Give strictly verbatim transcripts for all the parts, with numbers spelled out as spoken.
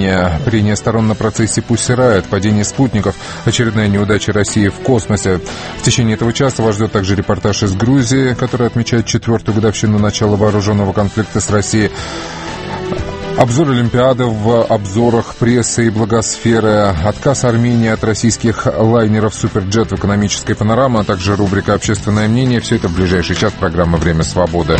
наводнения. Прения сторон на процессе «Пусть Riot», падение спутников, очередная неудача России в космосе. В течение этого часа вас ждет также репортаж из Грузии, который отмечает четвертую годовщину начала вооруженного конфликта с Россией. Обзор Олимпиады в обзорах прессы и благосферы, отказ Армении от российских лайнеров «Суперджет» в экономической панораме, а также рубрика «Общественное мнение». Все это в ближайший час программы «Время свободы».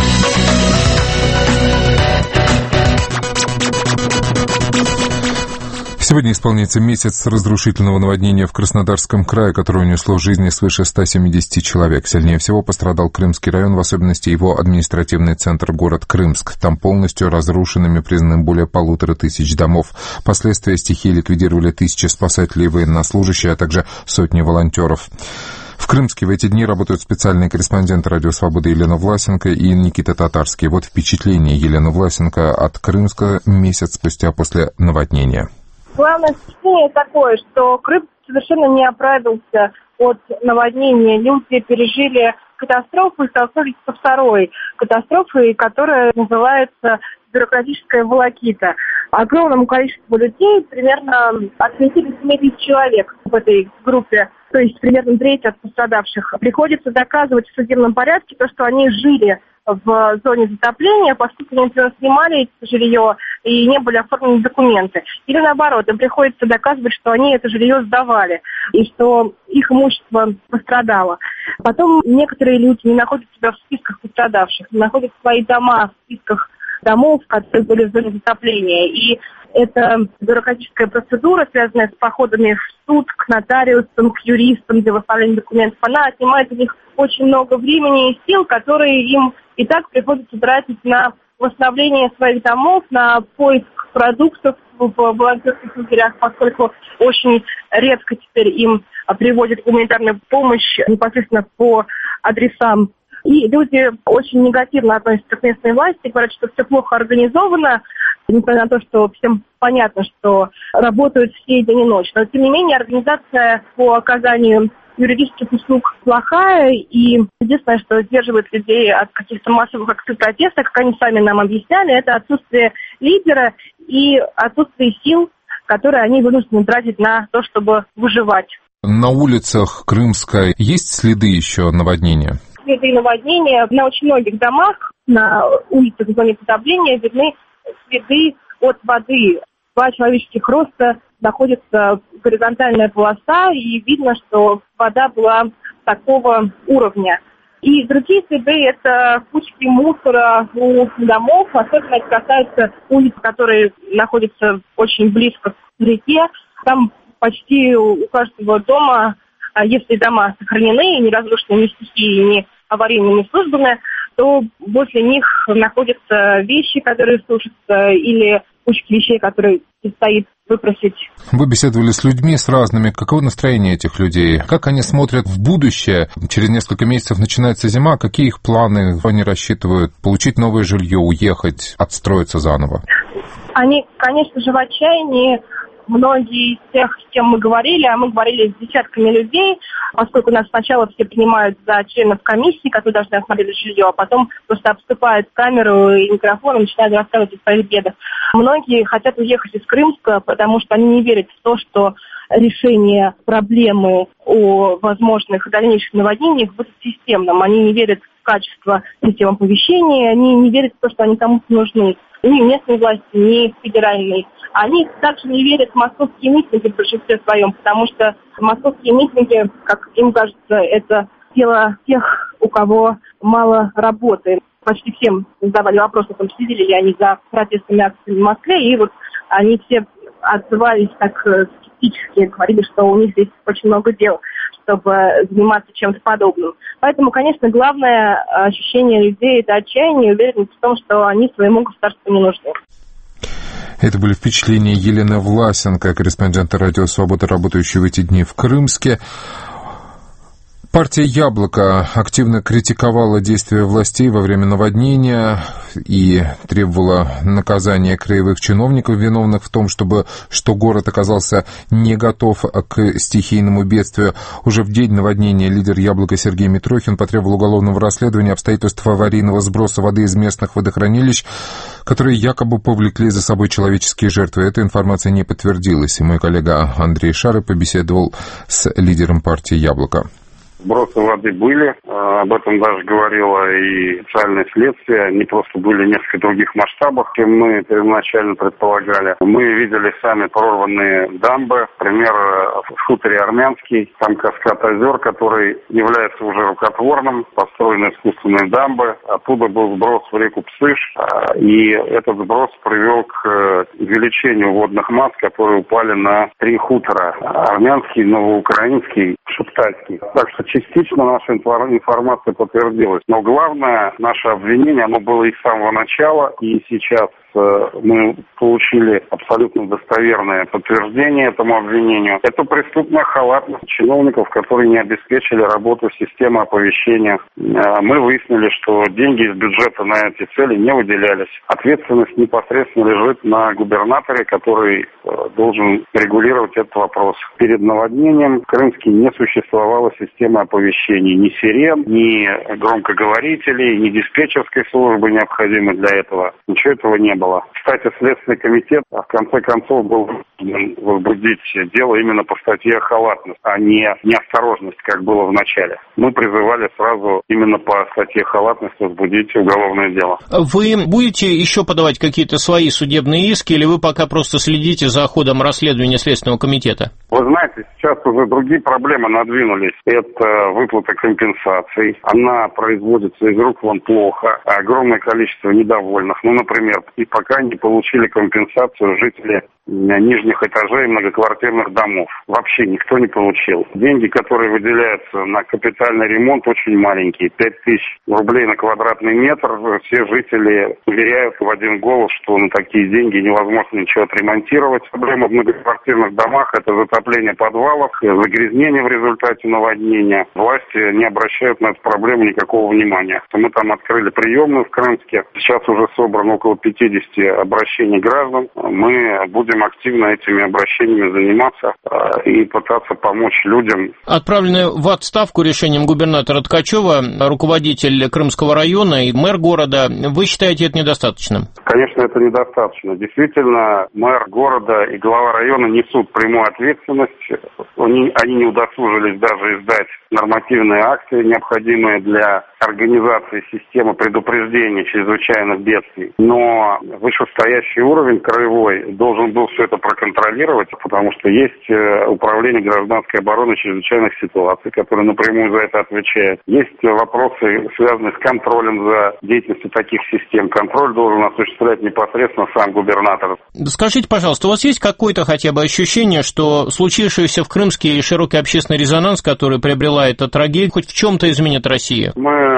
Сегодня исполняется месяц разрушительного наводнения в Краснодарском крае, которое унесло жизни свыше ста семидесяти человек. Сильнее всего пострадал Крымский район, в особенности его административный центр, город Крымск. Там полностью разрушенными признаны более полутора тысяч домов. Последствия стихии ликвидировали тысячи спасателей и военнослужащих, а также сотни волонтеров. В Крымске в эти дни работают специальные корреспонденты «Радио Свобода» Елена Власенко и Никита Татарский. Вот впечатление Елены Власенко от Крымска месяц спустя после наводнения. Главное впечатление такое, что Крым совершенно не оправился от наводнения. Люди пережили катастрофу и столкнулись со второй катастрофой, которая называется бюрократическая волокита. Огромному количеству людей, примерно от пяти до семи тысяч человек в этой группе, то есть примерно треть от пострадавших, приходится доказывать в судебном порядке то, что они жили в зоне затопления, поскольку они снимали это жилье и не были оформлены документы. Или наоборот, им приходится доказывать, что они это жилье сдавали и что их имущество пострадало. Потом некоторые люди не находят себя в списках пострадавших, не находят свои дома в списках домов, которые были в зоне затопления. И эта бюрократическая процедура, связанная с походами в суд, к нотариусам, к юристам для восстановления документов, она отнимает у них очень много времени и сил, которые им и так приходится тратить на восстановление своих домов, на поиск продуктов в волонтерских лагерях, поскольку очень редко теперь им привозят гуманитарную помощь непосредственно по адресам. И люди очень негативно относятся к местной власти, говорят, что все плохо организовано, несмотря на то, что всем понятно, что работают все день и ночь. Но, тем не менее, организация по оказанию юридических услуг плохая, и единственное, что сдерживает людей от каких-то массовых акций протеста, как они сами нам объясняли, это отсутствие лидера и отсутствие сил, которые они вынуждены тратить на то, чтобы выживать. На улицах Крымска есть следы еще наводнения? Следы наводнения на очень многих домах, на улицах в зоне затопления видны следы от воды. Два человеческих роста находится горизонтальная полоса, и видно, что вода была такого уровня. И другие следы – это кучки мусора у домов, особенно это касается улиц, которые находятся очень близко к реке. Там почти у каждого дома, если дома сохранены, не разрушены ни стихией, ни аварийными службами, то возле них находятся вещи, которые сушатся, или кучки вещей, которые предстоит выпросить. Вы беседовали с людьми, с разными. Каково настроение этих людей? Как они смотрят в будущее? Через несколько месяцев начинается зима. Какие их планы? Они рассчитывают получить новое жилье, уехать, отстроиться заново? Они, конечно же, в отчаянии. Многие из тех, с кем мы говорили, а мы говорили с десятками людей, поскольку нас сначала все принимают за членов комиссии, которые должны осмотреть жилье, а потом просто обступают камеру и микрофон и начинают рассказывать о своих бедах. Многие хотят уехать из Крымска, потому что они не верят в то, что решение проблемы о возможных дальнейших наводнениях будет системным. Они не верят в качество системы оповещения, они не верят в то, что они кому-то нужны. Ни местной власти, ни федеральной. Они также не верят в московские митинги в большинстве своем, потому что московские митинги, как им кажется, это дело тех, у кого мало работы. Почти всем задавали вопрос, там, следили ли они за протестными акциями в Москве, и вот они все отзывались так скептически, говорили, что у них здесь очень много дел, чтобы заниматься чем-то подобным. Поэтому, конечно, главное ощущение людей – это отчаяние и уверенность в том, что они своему государству не нужны. Это были впечатления Елены Власенко, корреспондента «Радио Свобода», работающей в эти дни в Крымске. Партия «Яблоко» активно критиковала действия властей во время наводнения и требовала наказания краевых чиновников, виновных в том, чтобы, что город оказался не готов к стихийному бедствию. Уже в день наводнения лидер «Яблоко» Сергей Митрохин потребовал уголовного расследования обстоятельств аварийного сброса воды из местных водохранилищ, которые якобы повлекли за собой человеческие жертвы. Эта информация не подтвердилась, и мой коллега Андрей Шары побеседовал с лидером партии «Яблоко». Сбросы воды были, об этом даже говорило и официальное следствие. Они просто были в несколько других масштабах, чем мы первоначально предполагали. Мы видели сами прорванные дамбы, например, в хуторе Армянский, там каскад озер, который является уже рукотворным, построены искусственные дамбы. Оттуда был сброс в реку Псыш, и этот сброс привел к увеличению водных масс, которые упали на три хутора: Армянский, Новоукраинский, Шептальский. Так что частично наша информация подтвердилась. Но главное наше обвинение, оно было и с самого начала, и сейчас мы получили абсолютно достоверное подтверждение этому обвинению. Это преступная халатность чиновников, которые не обеспечили работу системы оповещения. Мы выяснили, что деньги из бюджета на эти цели не выделялись. Ответственность непосредственно лежит на губернаторе, который должен регулировать этот вопрос. Перед наводнением в Крымске не существовало системы оповещений. Ни сирен, ни громкоговорителей, ни диспетчерской службы, необходимой для этого. Ничего этого не было. Кстати, Следственный комитет в конце концов был возбудить дело именно по статье халатность, а не неосторожность, как было в начале. Мы призывали сразу именно по статье халатность возбудить уголовное дело. Вы будете еще подавать какие-то свои судебные иски, или вы пока просто следите за ходом расследования Следственного комитета? Вы знаете, сейчас уже другие проблемы надвинулись. Это выплата компенсаций. Она производится из рук вон плохо. Огромное количество недовольных. Ну, например, и пока не получили компенсацию жители нижних этажей многоквартирных домов. Вообще никто не получил. Деньги, которые выделяются на капитальный ремонт, очень маленькие. пять тысяч рублей на квадратный метр. Все жители уверяют в один голос, что на такие деньги невозможно ничего отремонтировать. Проблема в многоквартирных домах – это затопление подвалов, загрязнение в результате наводнения. Власти не обращают на эту проблему никакого внимания. Мы там открыли приемную в Крымске. Сейчас уже собрано около пятьдесят обращений граждан. Мы будем активно этими обращениями заниматься и пытаться помочь людям. Отправленный в отставку решением губернатора Ткачева руководитель Крымского района и мэр города, вы считаете это недостаточным? Конечно, это недостаточно. Действительно, мэр города и глава района несут прямую ответственность. Они, они не удосужились даже издать нормативные акты, необходимые для организации системы предупреждения чрезвычайных бедствий. Но вышестоящий уровень краевой должен был все это проконтролировать, потому что есть управление гражданской обороны чрезвычайных ситуаций, которое напрямую за это отвечает. Есть вопросы, связанные с контролем за деятельностью таких систем. Контроль должен осуществлять непосредственно сам губернатор. Скажите, пожалуйста, у вас есть какое-то хотя бы ощущение, что случившееся в Крымске и широкий общественный резонанс, который приобрела эта трагедия, хоть в чем-то изменит Россию?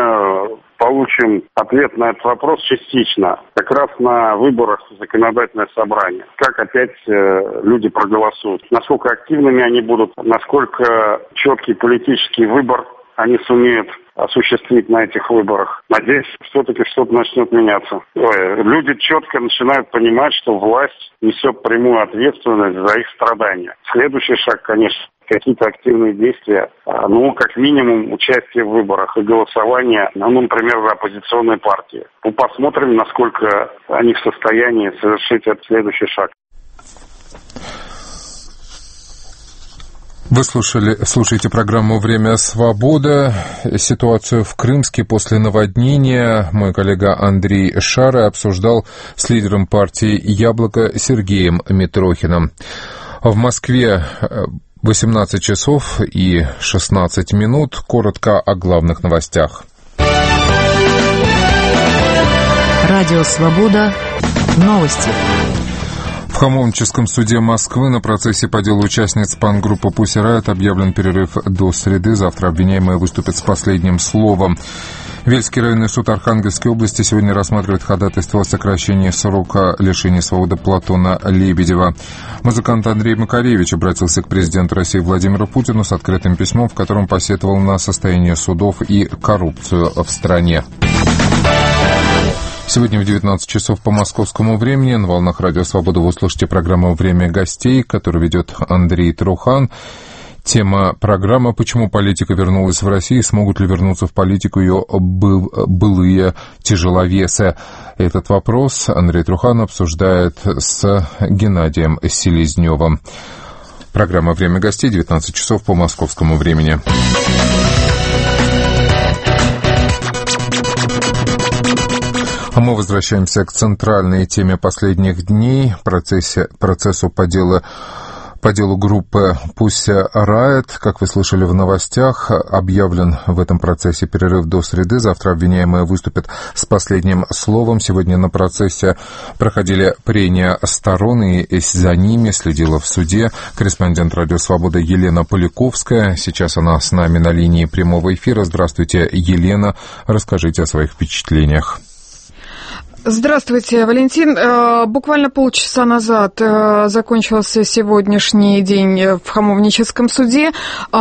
Мы получим ответ на этот вопрос частично, как раз на выборах в законодательное собрание. Как опять э, люди проголосуют, насколько активными они будут, насколько четкий политический выбор они сумеют осуществить на этих выборах. Надеюсь, все-таки что-то начнет меняться. Ой, люди четко начинают понимать, что власть несет прямую ответственность за их страдания. Следующий шаг, конечно, какие-то активные действия, ну, как минимум, участие в выборах и голосование, ну, например, за оппозиционные партии. Мы посмотрим, насколько они в состоянии совершить этот следующий шаг. Вы слушали, слушаете программу «Время свободы». Ситуацию в Крымске после наводнения мой коллега Андрей Шара обсуждал с лидером партии «Яблоко» Сергеем Митрохиным. В Москве восемнадцать часов и шестнадцать минут. Коротко о главных новостях. Радио «Свобода». Новости. В Хамовническом суде Москвы на процессе по делу участниц панк-группы Pussy Riot объявлен перерыв до среды. Завтра обвиняемые выступят с последним словом. Вельский районный суд Архангельской области сегодня рассматривает ходатайство о сокращении срока лишения свободы Платона Лебедева. Музыкант Андрей Макаревич обратился к президенту России Владимиру Путину с открытым письмом, в котором посетовал на состояние судов и коррупцию в стране. Сегодня в девятнадцать часов по московскому времени на волнах Радио Свобода вы услышите программу «Время гостей», которую ведет Андрей Трухан. Тема программы «Почему политика вернулась в Россию? Смогут ли вернуться в политику ее был, былые тяжеловесы?» Этот вопрос Андрей Трухан обсуждает с Геннадием Селезневым. Программа «Время гостей», девятнадцать часов по московскому времени. А мы возвращаемся к центральной теме последних дней, процессе, процессу по делу По делу группы Pussy Riot. Как вы слышали в новостях, объявлен в этом процессе перерыв до среды. Завтра обвиняемые выступят с последним словом. Сегодня на процессе проходили прения сторон, и за ними следила в суде корреспондент Радио Свобода Елена Поляковская. Сейчас она с нами на линии прямого эфира. Здравствуйте, Елена. Расскажите о своих впечатлениях. Здравствуйте, Валентин. Буквально полчаса назад закончился сегодняшний день в Хамовническом суде.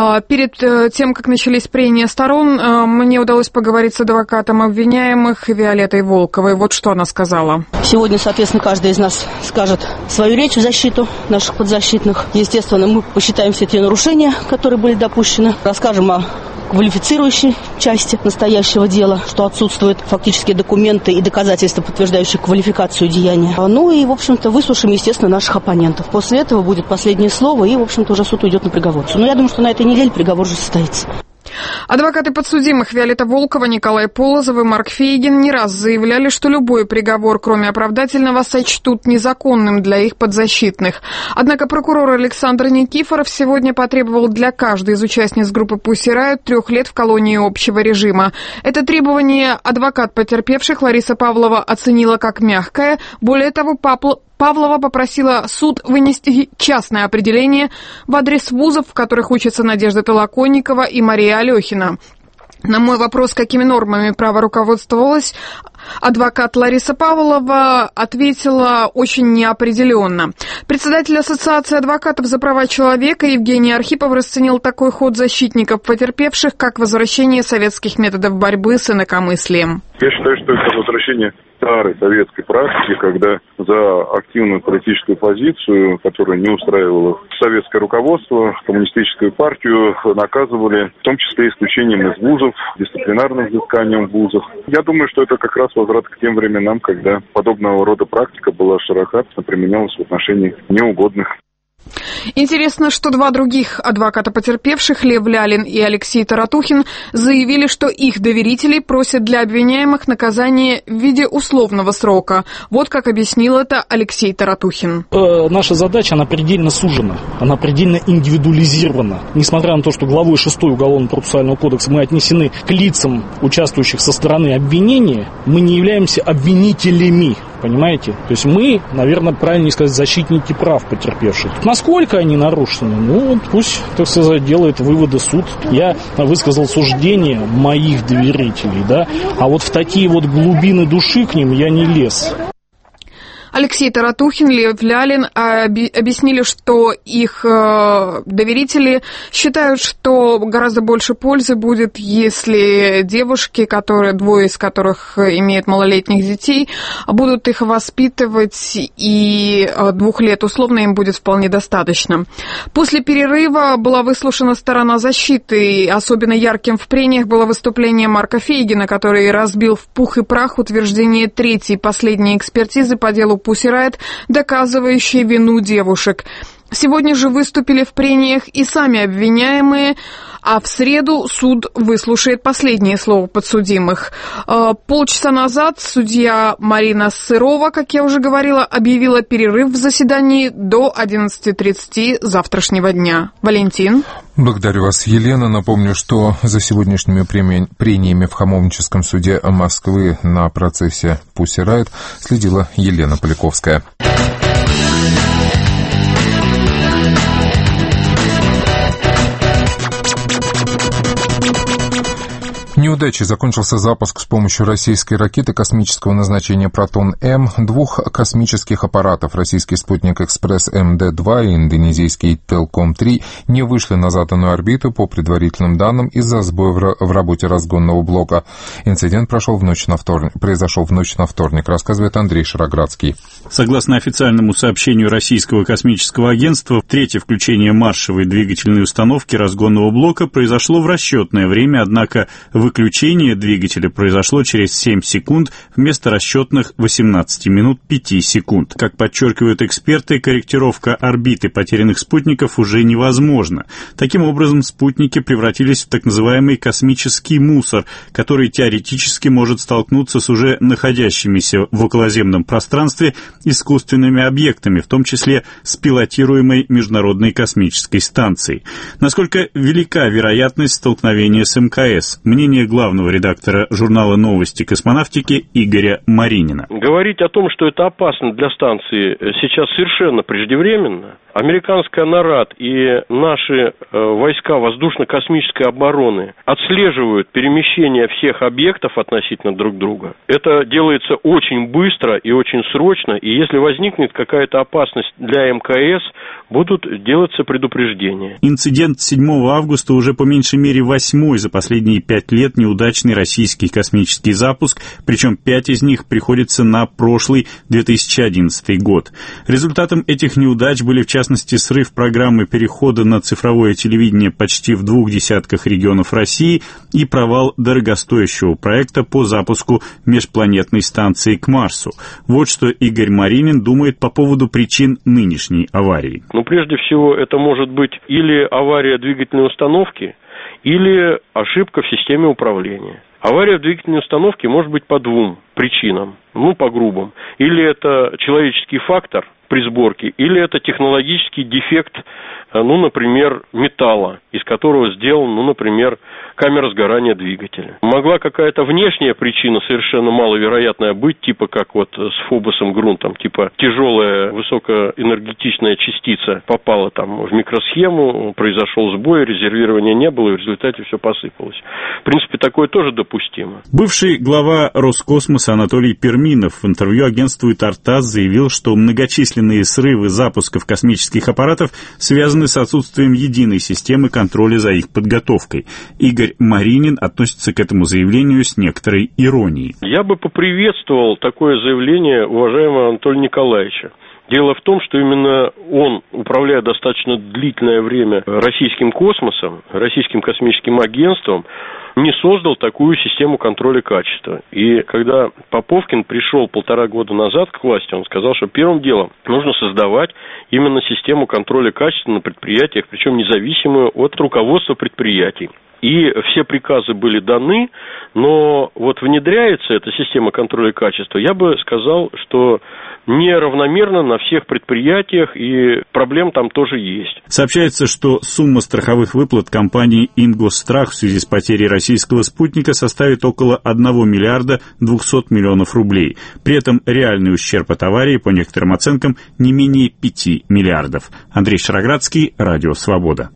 Перед тем, как начались прения сторон, мне удалось поговорить с адвокатом обвиняемых Виолеттой Волковой. Вот что она сказала. Сегодня, соответственно, каждый из нас скажет свою речь в защиту наших подзащитных. Естественно, мы посчитаем все те нарушения, которые были допущены. Расскажем о квалифицирующей части настоящего дела, что отсутствуют фактические документы и доказательства, подтверждающие квалификацию деяния. Ну и, в общем-то, выслушаем, естественно, наших оппонентов. После этого будет последнее слово, и, в общем-то, уже суд уйдет на приговор. Но я думаю, что на этой неделе приговор уже состоится. Адвокаты подсудимых Виолетта Волкова, Николай Полозов и Марк Фейгин не раз заявляли, что любой приговор, кроме оправдательного, сочтут незаконным для их подзащитных. Однако прокурор Александр Никифоров сегодня потребовал для каждой из участниц группы Pussy Riot трех лет в колонии общего режима. Это требование адвокат потерпевших Лариса Павлова оценила как мягкое. Более того, Папл... Павлова попросила суд вынести частное определение в адрес вузов, в которых учатся Надежда Толоконникова и Мария Алехина. На мой вопрос, какими нормами права руководствовалась, адвокат Лариса Павлова ответила очень неопределенно. Председатель Ассоциации адвокатов за права человека Евгений Архипов расценил такой ход защитников потерпевших как возвращение советских методов борьбы с инакомыслием. Я считаю, что это возвращение старой советской практики, когда за активную политическую позицию, которая не устраивала советское руководство, коммунистическую партию, наказывали, в том числе исключением из вузов, дисциплинарным взысканием вузов. Я думаю, что это как раз возврат к тем временам, когда подобного рода практика была широко применялась в отношении неугодных. Интересно, что два других адвоката потерпевших, Лев Лялин и Алексей Таратухин, заявили, что их доверители просят для обвиняемых наказание в виде условного срока. Вот как объяснил это Алексей Таратухин. Э, наша задача, она предельно сужена, она предельно индивидуализирована. Несмотря на то, что главой шестой Уголовно-процессуального кодекса мы отнесены к лицам, участвующих со стороны обвинения, мы не являемся обвинителями. Понимаете? То есть мы, наверное, правильнее сказать, защитники прав потерпевших. Насколько они нарушены? Ну, вот пусть, так сказать, делает выводы суд. Я высказал суждение моих доверителей, да, а вот в такие вот глубины души к ним я не лез. Алексей Таратухин, Лев Лялин объяснили, что их доверители считают, что гораздо больше пользы будет, если девушки, которые, двое из которых имеют малолетних детей, будут их воспитывать, и двух лет условно им будет вполне достаточно. После перерыва была выслушана сторона защиты, и особенно ярким в прениях было выступление Марка Фейгина, который разбил в пух и прах утверждение третьей последней экспертизы по делу Pussy Riot, доказывающей вину девушек. Сегодня же выступили в прениях и сами обвиняемые, а в среду суд выслушает последнее слово подсудимых. Полчаса назад судья Марина Сырова, как я уже говорила, объявила перерыв в заседании до одиннадцати тридцати завтрашнего дня. Валентин. Благодарю вас, Елена. Напомню, что за сегодняшними прениями в Хамовническом суде Москвы на процессе Pussy Riot следила Елена Поляковская. Неудачей закончился запуск с помощью российской ракеты космического назначения «Протон-М» двух космических аппаратов. Российский спутник «Экспресс эм дэ два» и индонезийский «Телком три» не вышли на заданную орбиту по предварительным данным из-за сбоя в работе разгонного блока. Инцидент прошел в ночь на вторник, произошел в ночь на вторник, рассказывает Андрей Шароградский. Согласно официальному сообщению Российского космического агентства, третье включение маршевой двигательной установки разгонного блока произошло в расчетное время, однако выключение двигателя произошло через семь секунд вместо расчетных восемнадцати минут пяти секунд. Как подчеркивают эксперты, корректировка орбиты потерянных спутников уже невозможна. Таким образом, спутники превратились в так называемый космический мусор, который теоретически может столкнуться с уже находящимися в околоземном пространстве искусственными объектами, в том числе с пилотируемой Международной космической станцией. Насколько велика вероятность столкновения с эм ка эс? Мнение главного редактора журнала «Новости космонавтики» Игоря Маринина. Говорить о том, что это опасно для станции, сейчас совершенно преждевременно. Американская НОРАД и наши войска воздушно-космической обороны отслеживают перемещение всех объектов относительно друг друга. Это делается очень быстро и очень срочно, и если возникнет какая-то опасность для эм ка эс, будут делаться предупреждения. Инцидент седьмого августа уже по меньшей мере восьмой за последние пять лет неудачный российский космический запуск, причем пять из них приходится на прошлый две тысячи одиннадцатый год. Результатом этих неудач были в частности срыв программы перехода на цифровое телевидение почти в двух десятках регионов России и провал дорогостоящего проекта по запуску межпланетной станции к Марсу. Вот что Игорь Маринин думает по поводу причин нынешней аварии. Ну, прежде всего, это может быть или авария двигательной установки, или ошибка в системе управления. Авария в двигательной установке может быть по двум причинам, ну, по грубым. Или это человеческий фактор при сборке, или это технологический дефект, ну, например, металла, из которого сделан, ну, например, камера сгорания двигателя. Могла какая-то внешняя причина, совершенно маловероятная, быть, типа как вот с Фобосом Грунтом, типа тяжелая высокоэнергетичная частица попала там в микросхему, произошел сбой, резервирования не было, и в результате все посыпалось. В принципе, такое тоже допустимо. Бывший глава Роскосмоса Анатолий Перминов в интервью агентству «Тартас» заявил, что многочисленные срывы запусков космических аппаратов связаны с отсутствием единой системы контроля за их подготовкой. Игорь Маринин относится к этому заявлению с некоторой иронией. Я бы поприветствовал такое заявление уважаемого Анатолия Николаевича. Дело в том, что именно он, управляя достаточно длительное время российским космосом, российским космическим агентством, не создал такую систему контроля качества. И когда Поповкин пришел полтора года назад к власти, он сказал, что первым делом нужно создавать именно систему контроля качества на предприятиях, причем независимую от руководства предприятий. И все приказы были даны, но вот внедряется эта система контроля качества, я бы сказал, что неравномерно на всех предприятиях, и проблем там тоже есть. Сообщается, что сумма страховых выплат компании «Ингосстрах» в связи с потерей российского спутника составит около одного миллиарда двухсот миллионов рублей. При этом реальный ущерб от аварии, по некоторым оценкам, не менее пяти миллиардов. Андрей Шароградский, Радио Свобода.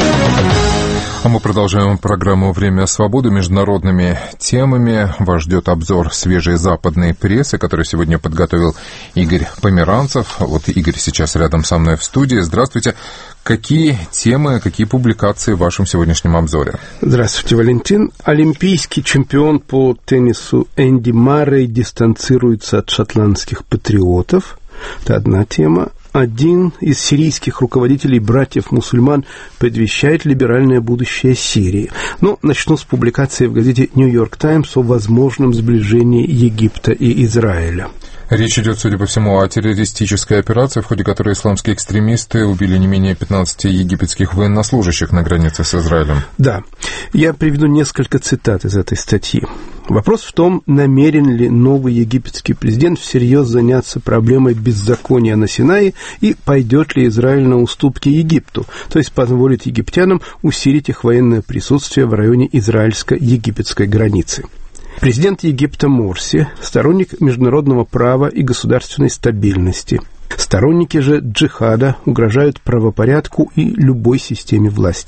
А мы продолжаем программу «Время свободы» международными темами. Вас ждет обзор свежей западной прессы, который сегодня подготовил Игорь Померанцев. Вот Игорь сейчас рядом со мной в студии. Здравствуйте. Какие темы, какие публикации в вашем сегодняшнем обзоре? Здравствуйте, Валентин. Олимпийский чемпион по теннису Энди Маррей дистанцируется от шотландских патриотов. Это одна тема. Один из сирийских руководителей братьев-мусульман предвещает либеральное будущее Сирии. Но начну с публикации в газете «Нью-Йорк Таймс» о возможном сближении Египта и Израиля. Речь идет, судя по всему, о террористической операции, в ходе которой исламские экстремисты убили не менее пятнадцати египетских военнослужащих на границе с Израилем. Да. Я приведу несколько цитат из этой статьи. Вопрос в том, намерен ли новый египетский президент всерьез заняться проблемой беззакония на Синае и пойдет ли Израиль на уступки Египту, то есть позволит египтянам усилить их военное присутствие в районе израильско-египетской границы. Президент Египта Морси – сторонник международного права и государственной стабильности. Сторонники же джихада угрожают правопорядку и любой системе власти.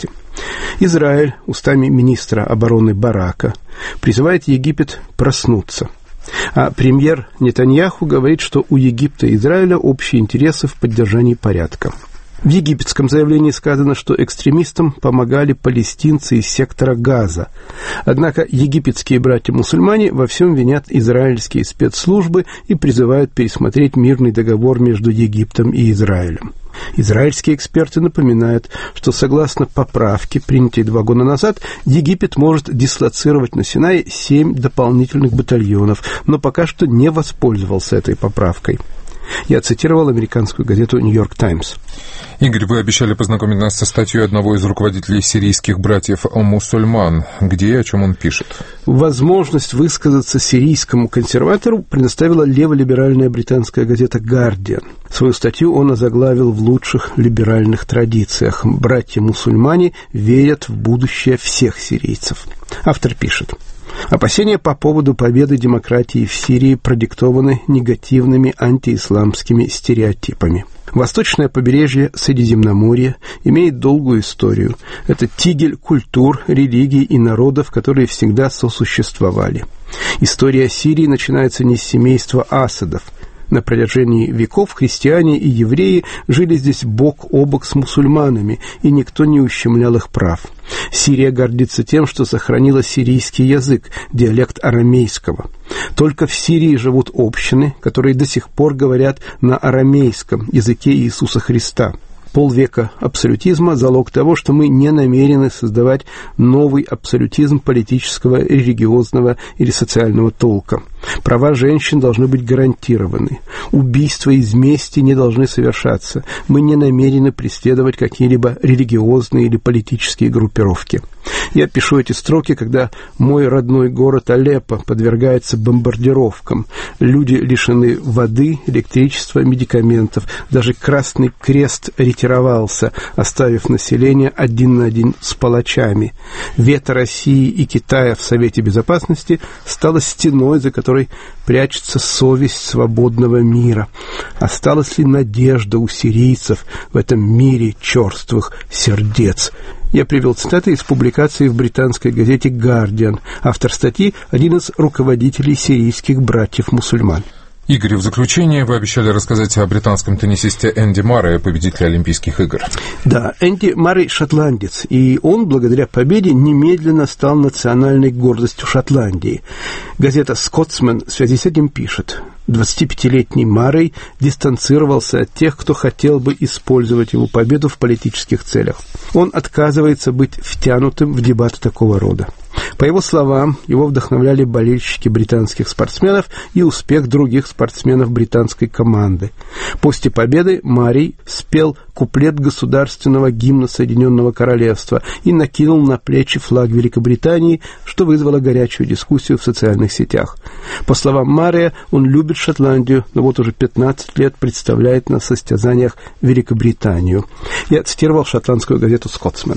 Израиль устами министра обороны Барака призывает Египет проснуться. А премьер Нетаньяху говорит, что у Египта и Израиля общие интересы в поддержании порядка. В египетском заявлении сказано, что экстремистам помогали палестинцы из сектора Газа. Однако египетские братья-мусульмане во всем винят израильские спецслужбы и призывают пересмотреть мирный договор между Египтом и Израилем. Израильские эксперты напоминают, что согласно поправке, принятой два года назад, Египет может дислоцировать на Синае семь дополнительных батальонов, но пока что не воспользовался этой поправкой. Я цитировал американскую газету «Нью-Йорк Таймс». Игорь, вы обещали познакомить нас со статьей одного из руководителей сирийских братьев-мусульман. Где и о чем он пишет? Возможность высказаться сирийскому консерватору предоставила леволиберальная британская газета «Гардиан». Свою статью он озаглавил в лучших либеральных традициях. «Братья-мусульмане верят в будущее всех сирийцев». Автор пишет: опасения по поводу победы демократии в Сирии продиктованы негативными антиисламскими стереотипами. Восточное побережье Средиземноморья имеет долгую историю. Это тигель культур, религий и народов, которые всегда сосуществовали. История Сирии начинается не с семейства Асадов. На протяжении веков христиане и евреи жили здесь бок о бок с мусульманами, и никто не ущемлял их прав. Сирия гордится тем, что сохранила сирийский язык, диалект арамейского. Только в Сирии живут общины, которые до сих пор говорят на арамейском, языке Иисуса Христа. Полвека абсолютизма – залог того, что мы не намерены создавать новый абсолютизм политического, религиозного или социального толка. Права женщин должны быть гарантированы. Убийства из мести не должны совершаться. Мы не намерены преследовать какие-либо религиозные или политические группировки. Я пишу эти строки, когда мой родной город Алеппо подвергается бомбардировкам. Люди лишены воды, электричества, медикаментов. Даже Красный Крест ретировался, оставив население один на один с палачами. Вето России и Китая в Совете Безопасности стало стеной, за которой прячется совесть свободного мира. Осталась ли надежда у сирийцев в этом мире черствых сердец? Я привел цитаты из публикации в британской газете «Гардиан». Автор статьи – один из руководителей сирийских братьев-мусульман. Игорь, в заключение вы обещали рассказать о британском теннисисте Энди Маррея, победителе Олимпийских игр. Да, Энди Маррей шотландец, и он, благодаря победе, немедленно стал национальной гордостью Шотландии. Газета «Скотсмен» в связи с этим пишет: двадцатипятилетний Маррей дистанцировался от тех, кто хотел бы использовать его победу в политических целях. Он отказывается быть втянутым в дебаты такого рода. По его словам, его вдохновляли болельщики британских спортсменов и успех других спортсменов британской команды. После победы Маррей спел куплет государственного гимна Соединенного Королевства и накинул на плечи флаг Великобритании, что вызвало горячую дискуссию в социальных сетях. По словам Маррея, он любит Шотландию, но вот уже пятнадцать лет представляет на состязаниях Великобританию. Я цитировал шотландскую газету «Скотсмен».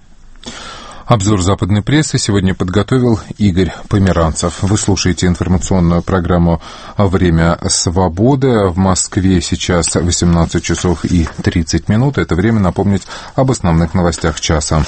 Обзор западной прессы сегодня подготовил Игорь Померанцев. Вы слушаете информационную программу «Время свободы». В Москве сейчас восемнадцать часов и тридцать минут. Это время напомнить об основных новостях часа.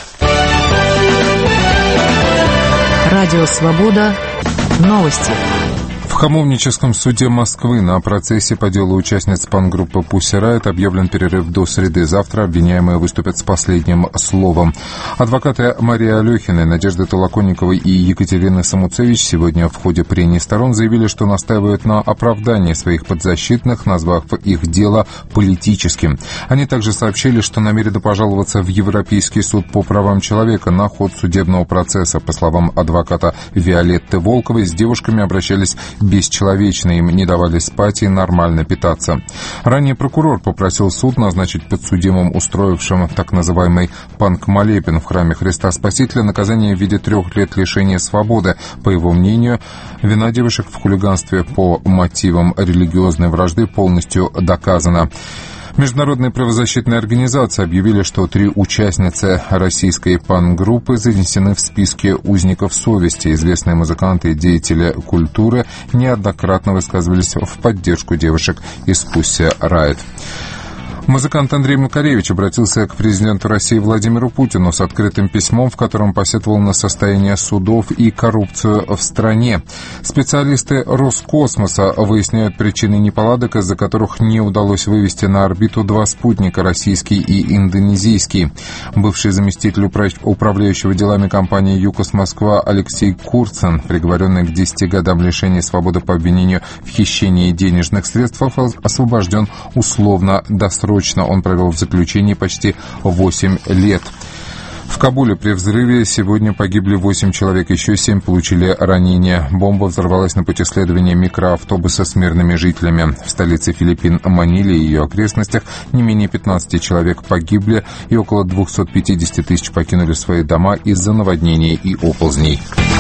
Радио «Свобода». Новости. В Хамовническом суде Москвы на процессе по делу участниц панк-группы Pussy Riot объявлен перерыв до среды. Завтра обвиняемые выступят с последним словом. Адвокаты Марии Алехиной, Надежды Толоконниковой и Екатерины Самуцевич сегодня в ходе прений сторон заявили, что настаивают на оправдании своих подзащитных, назвав их дело политическим. Они также сообщили, что намерены пожаловаться в Европейский суд по правам человека на ход судебного процесса. По словам адвоката Виолетты Волковой, с девушками обращались бесчеловечно, им не давали спать и нормально питаться. Ранее прокурор попросил суд назначить подсудимым, устроившим так называемый панк-молебен в храме Христа Спасителя, наказание в виде трех лет лишения свободы. По его мнению, вина девушек в хулиганстве по мотивам религиозной вражды полностью доказана. Международные правозащитные организации объявили, что три участницы российской панк-группы занесены в списки узников совести. Известные музыканты и деятели культуры неоднократно высказывались в поддержку девушек из Pussy Riot. Музыкант Андрей Макаревич обратился к президенту России Владимиру Путину с открытым письмом, в котором посетовал на состояние судов и коррупцию в стране. Специалисты Роскосмоса выясняют причины неполадок, из-за которых не удалось вывести на орбиту два спутника, российский и индонезийский. Бывший заместитель управляющего делами компании ЮКОС Москва Алексей Курцин, приговоренный к десяти годам лишения свободы по обвинению в хищении денежных средств, освобожден условно-досрочно. Он провел в заключении почти восемь лет. В Кабуле при взрыве сегодня погибли восемь человек, еще семь получили ранения. Бомба взорвалась на пути следования микроавтобуса с мирными жителями. В столице Филиппин Маниле и ее окрестностях не менее пятнадцати человек погибли и около двухсот пятидесяти тысяч покинули свои дома из-за наводнений и оползней.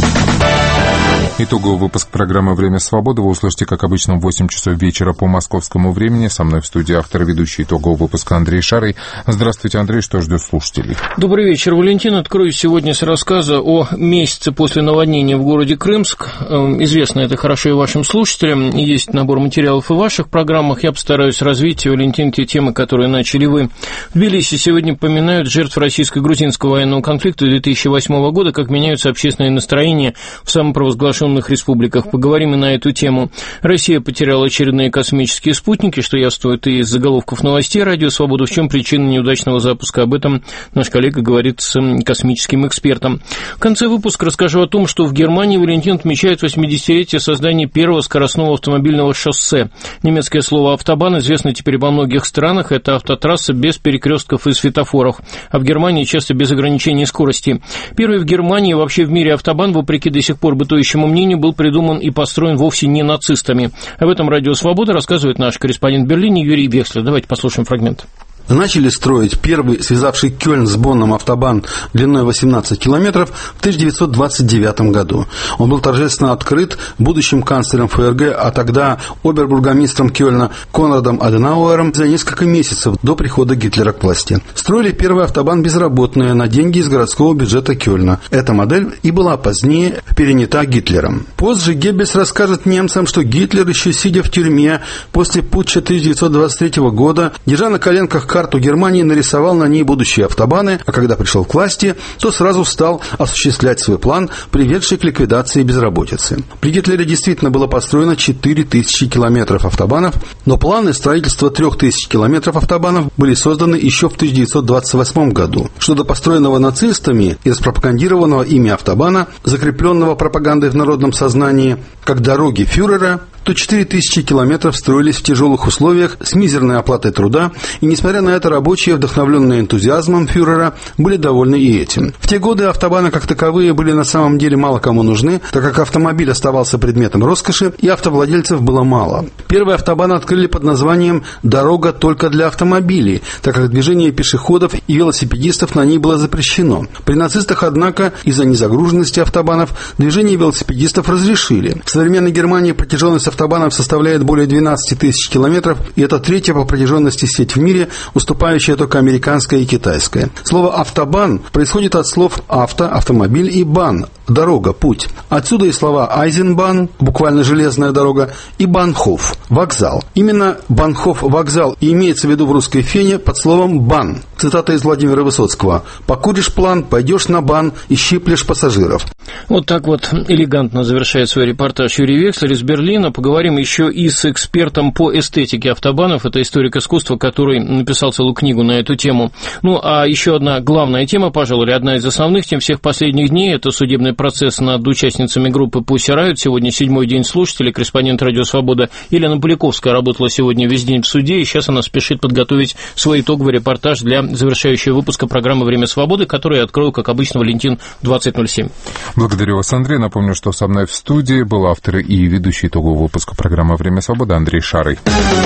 Итоговый выпуск программы «Время свободы» вы услышите, как обычно, в восемь часов вечера по московскому времени. Со мной в студии автор и ведущий итогового выпуска Андрей Шарый. Здравствуйте, Андрей, что ждет слушателей? Добрый вечер, Валентин. Открою сегодня с рассказа о месяце после наводнения в городе Крымск. Известно это хорошо и вашим слушателям. Есть набор материалов и в ваших программах. Я постараюсь развить, Валентин, те темы, которые начали вы. В Тбилиси сегодня поминают жертв российско-грузинского военного конфликта две тысячи восьмого года, как меняются общественные настроения в самопровозглашенном республиках. Поговорим и на эту тему. Россия потеряла очередные космические спутники, что явствует и из заголовков новостей «Радио Свобода». В чем причина неудачного запуска? Об этом наш коллега говорит с космическим экспертом. В конце выпуска расскажу о том, что в Германии, Валентин, отмечает восьмидесятилетие создания первого скоростного автомобильного шоссе. Немецкое слово «автобан» известно теперь во многих странах. Это автотрасса без перекрестков и светофоров. А в Германии часто без ограничений скорости. Первый в Германии и вообще в мире автобан, вопреки до сих пор бытующему мнению, был придуман и построен вовсе не нацистами. Об этом «Радио Свобода» рассказывает наш корреспондент в Берлине Юрий Векслер. Давайте послушаем фрагмент. Начали строить первый, связавший Кёльн с Бонном, автобан длиной восемнадцать километров в тысяча девятьсот двадцать девятом году. Он был торжественно открыт будущим канцлером ФРГ, а тогда обербургомистром Кёльна Конрадом Аденауэром за несколько месяцев до прихода Гитлера к власти. Строили первый автобан безработные на деньги из городского бюджета Кёльна. Эта модель и была позднее перенята Гитлером. Позже Геббельс расскажет немцам, что Гитлер, еще сидя в тюрьме после путча тысяча девятьсот двадцать третьего года, держа на коленках карту Германии, нарисовал на ней будущие автобаны, а когда пришел к власти, то сразу стал осуществлять свой план, приведший к ликвидации безработицы. При Гитлере действительно было построено четыре тысячи километров автобанов, но планы строительства трех тысяч километров автобанов были созданы еще в тысяча девятьсот двадцать восьмом году. Что до построенного нацистами и распропагандированного ими автобана, закрепленного пропагандой в народном сознании, как дороги фюрера, то четыре тысячи километров строились в тяжелых условиях с мизерной оплатой труда, и, несмотря на это, рабочие, вдохновленные энтузиазмом фюрера, были довольны и этим. В те годы автобаны как таковые были на самом деле мало кому нужны, так как автомобиль оставался предметом роскоши, и автовладельцев было мало. Первый автобан открыли под названием «Дорога только для автомобилей», так как движение пешеходов и велосипедистов на ней было запрещено. При нацистах, однако, из-за незагруженности автобанов движение велосипедистов разрешили. В современной Германии протяженность автобанов составляет более двенадцати тысяч километров, и это третья по протяженности сеть в мире, уступающая только американская и китайская. Слово «автобан» происходит от слов «авто», «автомобиль» и «бан» – «дорога», «путь». Отсюда и слова «айзенбан», буквально «железная дорога», и «банхоф» – «вокзал». Именно «банхоф» – «вокзал» и имеется в виду в русской фене под словом «бан». Цитата из Владимира Высоцкого: «Покуришь план, пойдешь на бан и щиплешь пассажиров». Вот так вот элегантно завершает свой репортаж Юрий Векслер из Берлина. Поговорим еще и с экспертом по эстетике автобанов. Это историк искусства, который написал целую книгу на эту тему. Ну, а еще одна главная тема, пожалуй, одна из основных тем всех последних дней, это судебный процесс над участницами группы Pussy Riot. Сегодня седьмой день слушателей. Корреспондент «Радио Свобода» Елена Поляковская работала сегодня весь день в суде, и сейчас она спешит подготовить свой итоговый репортаж для завершающего выпуска программы «Время свободы», который я открою, как обычно, Валентин, в двадцать ноль семь. Благодарю вас, Андрей. Напомню, что со мной в студии был автор и ведущий итогового выпуска программы «Время свободы» Андрей Шарый.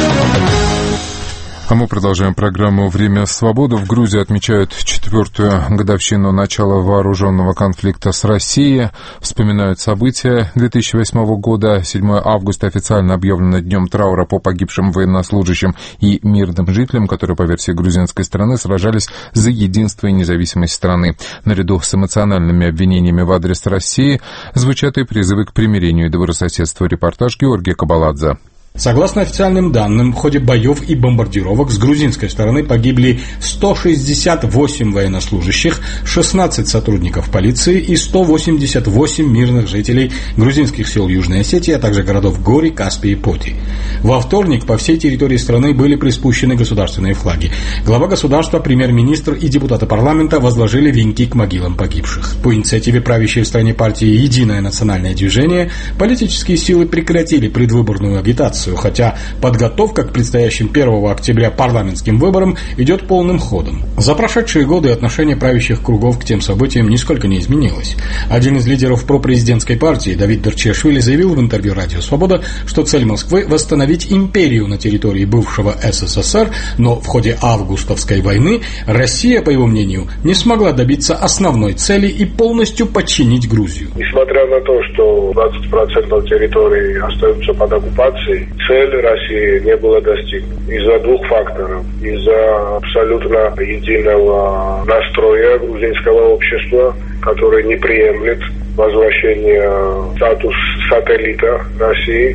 А мы продолжаем программу «Время свободы». В Грузии отмечают четвертую годовщину начала вооруженного конфликта с Россией. Вспоминают события две тысячи восьмого года. седьмого августа официально объявлено днем траура по погибшим военнослужащим и мирным жителям, которые, по версии грузинской стороны, сражались за единство и независимость страны. Наряду с эмоциональными обвинениями в адрес России звучат и призывы к примирению и добрососедству. Репортаж Георгия Кабаладзе. Согласно официальным данным, в ходе боев и бомбардировок с грузинской стороны погибли сто шестьдесят восемь военнослужащих, шестнадцать сотрудников полиции и сто восемьдесят восемь мирных жителей грузинских сел Южной Осетии, а также городов Гори, Каспий и Поти. Во вторник по всей территории страны были приспущены государственные флаги. Глава государства, премьер-министр и депутаты парламента возложили венки к могилам погибших. По инициативе правящей в стране партии «Единое национальное движение» политические силы прекратили предвыборную агитацию, хотя подготовка к предстоящим первого октября парламентским выборам идет полным ходом. За прошедшие годы отношение правящих кругов к тем событиям нисколько не изменилось. Один из лидеров пропрезидентской партии, Давид Дарчиашвили, заявил в интервью «Радио Свобода», что цель Москвы – восстановить империю на территории бывшего СССР, но в ходе августовской войны Россия, по его мнению, не смогла добиться основной цели и полностью подчинить Грузию. Несмотря на то, что двадцать процентов территории остаются под оккупацией, цель России не была достигнута из-за двух факторов. Из-за абсолютно единого настроя грузинского общества, который не приемлет возвращение статус сателлита России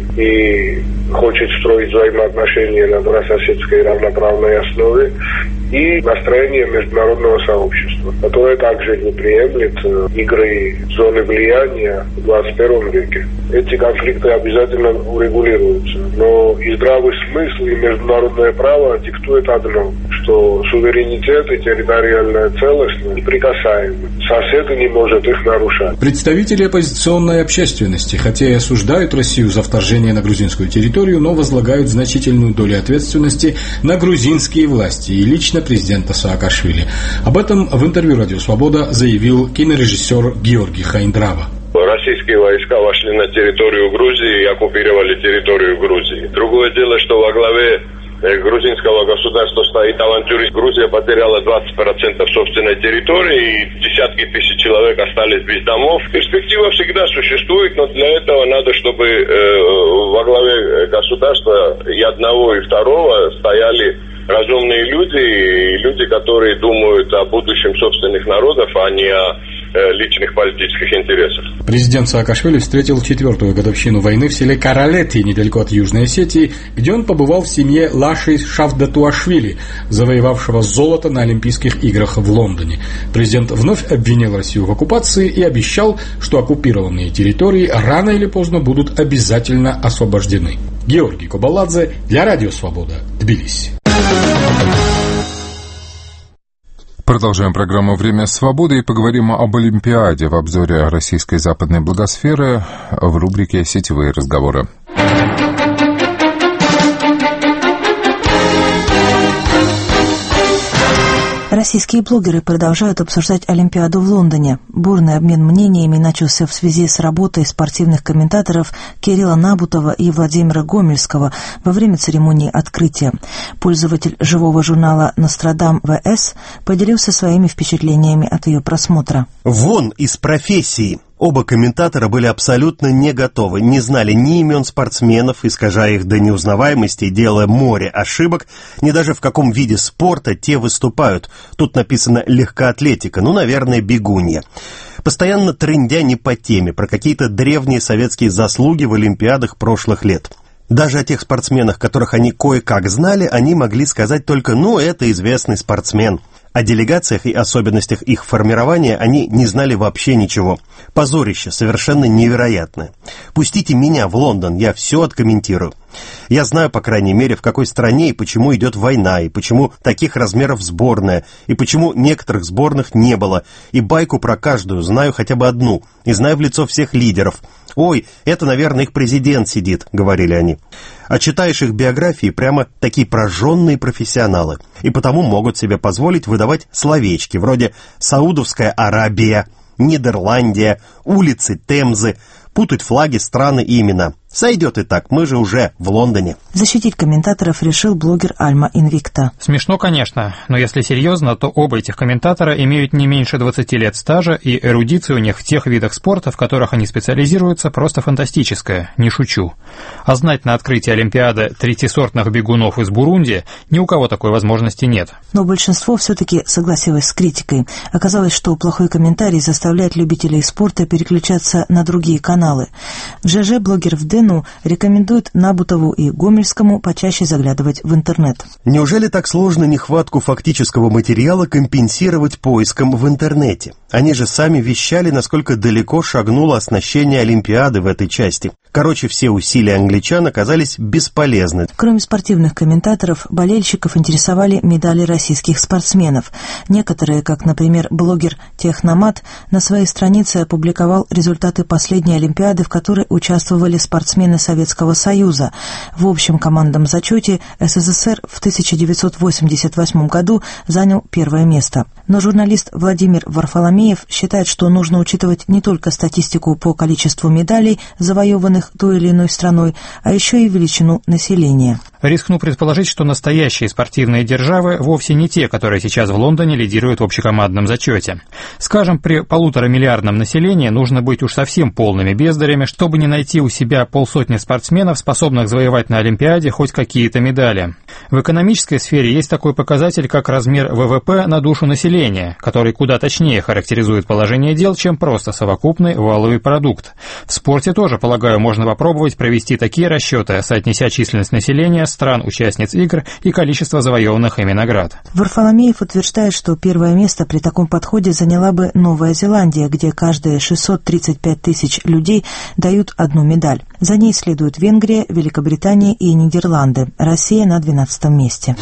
и хочет строить взаимоотношения на добрососедской равноправной основе, и настроение международного сообщества, которое также не приемлет игры зоны влияния в двадцать первом веке. Эти конфликты обязательно урегулируются, но и здравый смысл, и международное право диктует одно, что суверенитет и территориальная целостность неприкасаемы. Сосед не может их нарушать. Представители оппозиционной общественности, хотя и осуждают Россию за вторжение на грузинскую территорию, но возлагают значительную долю ответственности на грузинские власти и лично президента Саакашвили. Об этом в интервью «Радио Свобода» заявил кинорежиссер Георгий Хайндрава. Российские войска вошли на территорию Грузии и оккупировали территорию Грузии. Другое дело, что во главе грузинского государства стоит авантюрист. Грузия потеряла двадцать процентов собственной территории, и десятки тысяч человек остались без домов. Перспектива всегда существует, но для этого надо, чтобы э, во главе государства и одного, и второго стояли разумные люди, и люди, которые думают о будущем собственных народов, а не о личных политических интересов. Президент Саакашвили встретил четвертую годовщину войны в селе Каралети, недалеко от Южной Осетии, где он побывал в семье Лаши Шавдатуашвили, завоевавшего золото на Олимпийских играх в Лондоне. Президент вновь обвинил Россию в оккупации и обещал, что оккупированные территории рано или поздно будут обязательно освобождены. Георгий Кобаладзе для Радио Свобода, Тбилиси. Продолжаем программу «Время свободы» и поговорим об Олимпиаде в обзоре российской западной благосферы в рубрике «Сетевые разговоры». Российские блогеры продолжают обсуждать Олимпиаду в Лондоне. Бурный обмен мнениями начался в связи с работой спортивных комментаторов Кирилла Набутова и Владимира Гомельского во время церемонии открытия. Пользователь живого журнала «Нострадам ВС» поделился своими впечатлениями от ее просмотра. Вон из профессии! Оба комментатора были абсолютно не готовы, не знали ни имен спортсменов, искажая их до неузнаваемости и делая море ошибок, ни даже в каком виде спорта те выступают. Тут написано «легкоатлетика», ну, наверное, бегунья. Постоянно трындя не по теме, про какие-то древние советские заслуги в Олимпиадах прошлых лет. Даже о тех спортсменах, которых они кое-как знали, они могли сказать только «ну, это известный спортсмен». О делегациях и особенностях их формирования они не знали вообще ничего. Позорище совершенно невероятное. Пустите меня в Лондон, я все откомментирую. Я знаю, по крайней мере, в какой стране и почему идет война, и почему таких размеров сборная, и почему некоторых сборных не было, и байку про каждую знаю хотя бы одну, и знаю в лицо всех лидеров. «Ой, это, наверное, их президент сидит», — говорили они. А читаешь их биографии, прямо такие прожженные профессионалы, и потому могут себе позволить выдавать словечки вроде «Саудовская Аравия», «Нидерландия», «Улицы Темзы», путать флаги, страны и имена. Сойдет и так, мы же уже в Лондоне. Защитить комментаторов решил блогер Альма Инвикта. Смешно, конечно, но если серьезно, то оба этих комментатора имеют не меньше двадцати лет стажа, и эрудиция у них в тех видах спорта, в которых они специализируются, просто фантастическая, не шучу. А знать на открытии Олимпиады третьесортных бегунов из Бурунди ни у кого такой возможности нет. Но большинство все-таки согласилось с критикой. Оказалось, что плохой комментарий заставляет любителей спорта переключаться на другие каналы. В ЖЖ блогер в Дэн вину, рекомендует Набутову и Гомельскому почаще заглядывать в интернет. Неужели так сложно нехватку фактического материала компенсировать поиском в интернете? Они же сами вещали, насколько далеко шагнуло оснащение Олимпиады в этой части. Короче, все усилия англичан оказались бесполезны. Кроме спортивных комментаторов, болельщиков интересовали медали российских спортсменов. Некоторые, как, например, блогер Техномат, на своей странице опубликовал результаты последней Олимпиады, в которой участвовали спортсмены Советского Союза. В общем командном зачете СССР в тысяча девятьсот восемьдесят восьмом году занял первое место. Но журналист Владимир Варфоломеев считает, что нужно учитывать не только статистику по количеству медалей, завоеванных той или иной страной, а еще и величину населения. Рискну предположить, что настоящие спортивные державы вовсе не те, которые сейчас в Лондоне лидируют в общекомандном зачете. Скажем, при полуторамиллиардном населении нужно быть уж совсем полными бездарями, чтобы не найти у себя полсотни спортсменов, способных завоевать на Олимпиаде хоть какие-то медали. В экономической сфере есть такой показатель, как размер ВВП на душу населения, который куда точнее характеризует положение дел, чем просто совокупный валовый продукт. В спорте тоже, полагаю, можно попробовать провести такие расчеты, соотнеся численность населения стран-участниц игр и количество завоеванных ими наград. Варфоломеев утверждает, что первое место при таком подходе заняла бы Новая Зеландия, где каждые шестьсот тридцать пять тысяч людей дают одну медаль. За ней следуют Венгрия, Великобритания и Нидерланды. Россия на двенадцатом месте.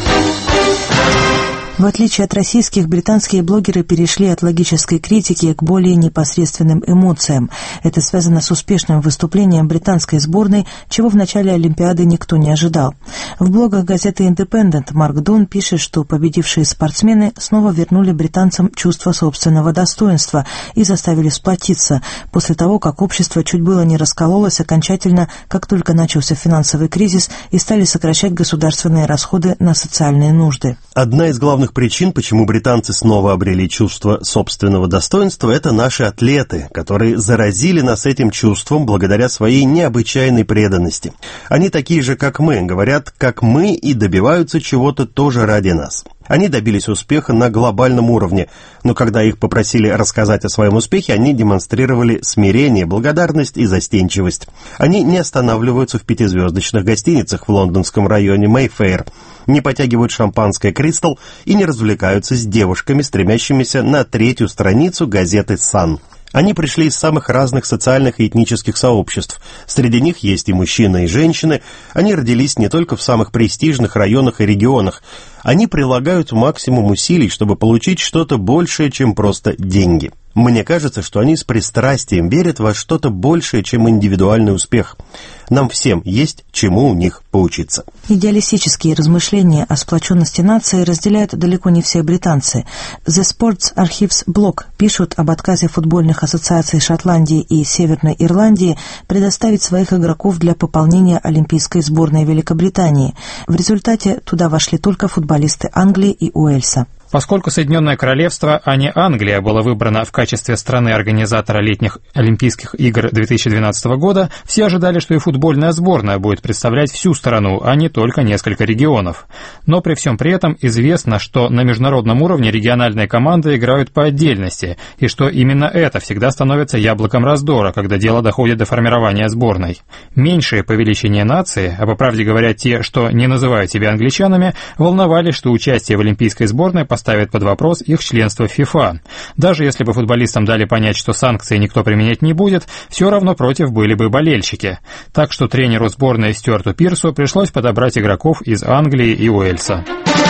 В отличие от российских, британские блогеры перешли от логической критики к более непосредственным эмоциям. Это связано с успешным выступлением британской сборной, чего в начале Олимпиады никто не ожидал. В блогах газеты «Индепендент» Марк Дон пишет, что победившие спортсмены снова вернули британцам чувство собственного достоинства и заставили сплотиться, после того, как общество чуть было не раскололось окончательно, как только начался финансовый кризис и стали сокращать государственные расходы на социальные нужды. Одна из главных причин, почему британцы снова обрели чувство собственного достоинства, это наши атлеты, которые заразили нас этим чувством благодаря своей необычайной преданности. Они такие же, как мы, говорят, как мы, и добиваются чего-то тоже ради нас. Они добились успеха на глобальном уровне, но когда их попросили рассказать о своем успехе, они демонстрировали смирение, благодарность и застенчивость. Они не останавливаются в пятизвездочных гостиницах в лондонском районе Мэйфэйр, не потягивают шампанское «Кристал» и не развлекаются с девушками, стремящимися на третью страницу газеты «Сан». Они пришли из самых разных социальных и этнических сообществ. Среди них есть и мужчины, и женщины. Они родились не только в самых престижных районах и регионах. Они прилагают максимум усилий, чтобы получить что-то большее, чем просто деньги. Мне кажется, что они с пристрастием верят во что-то большее, чем индивидуальный успех. Нам всем есть чему у них поучиться. Идеалистические размышления о сплоченности нации разделяют далеко не все британцы. The Sports Archives Blog пишут об отказе футбольных ассоциаций Шотландии и Северной Ирландии предоставить своих игроков для пополнения олимпийской сборной Великобритании. В результате туда вошли только футболисты Англии и Уэльса. Поскольку Соединенное Королевство, а не Англия, было выбрано в качестве страны-организатора летних Олимпийских игр две тысячи двенадцатого года, все ожидали, что и футбольная сборная будет представлять всю страну, а не только несколько регионов. Но при всем при этом известно, что на международном уровне региональные команды играют по отдельности, и что именно это всегда становится яблоком раздора, когда дело доходит до формирования сборной. Меньшие по величине нации, а по правде говоря те, что не называют себя англичанами, волновались, что участие в олимпийской сборной ставит под вопрос их членство в ФИФА. Даже если бы футболистам дали понять, что санкции никто применять не будет, все равно против были бы болельщики. Так что тренеру сборной Стюарту Пирсу пришлось подобрать игроков из Англии и Уэльса.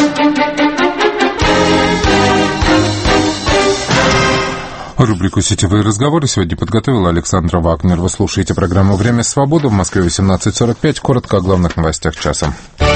Рубрику «Сетевые разговоры» сегодня подготовила Александра Вагнер. Вы слушаете программу «Время свободы». В Москве восемнадцать сорок пять. Коротко о главных новостях часа.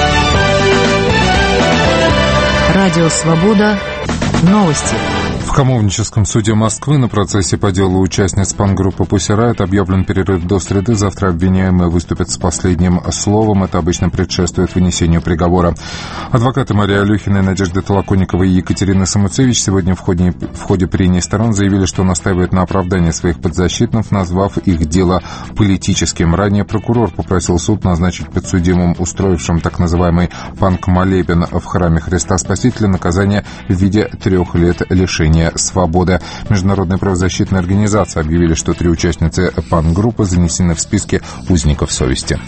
Радио «Свобода». Новости. В Камовническом суде Москвы на процессе по делу участниц панк-группы Pussy Riot объявлен перерыв до среды. Завтра обвиняемые выступят с последним словом. Это обычно предшествует вынесению приговора. Адвокаты Марии Алюхиной, Надежды Толоконниковой и Екатерины Самуцевич сегодня в ходе, в ходе прения сторон заявили, что настаивают на оправдании своих подзащитных, назвав их дело политическим. Ранее прокурор попросил суд назначить подсудимым, устроившим так называемый панк-молебен в храме Христа Спасителя, наказание в виде трех лет лишения время «Свобода». Международные правозащитные организации объявили, что три участницы пан-группы занесены в списки узников совести.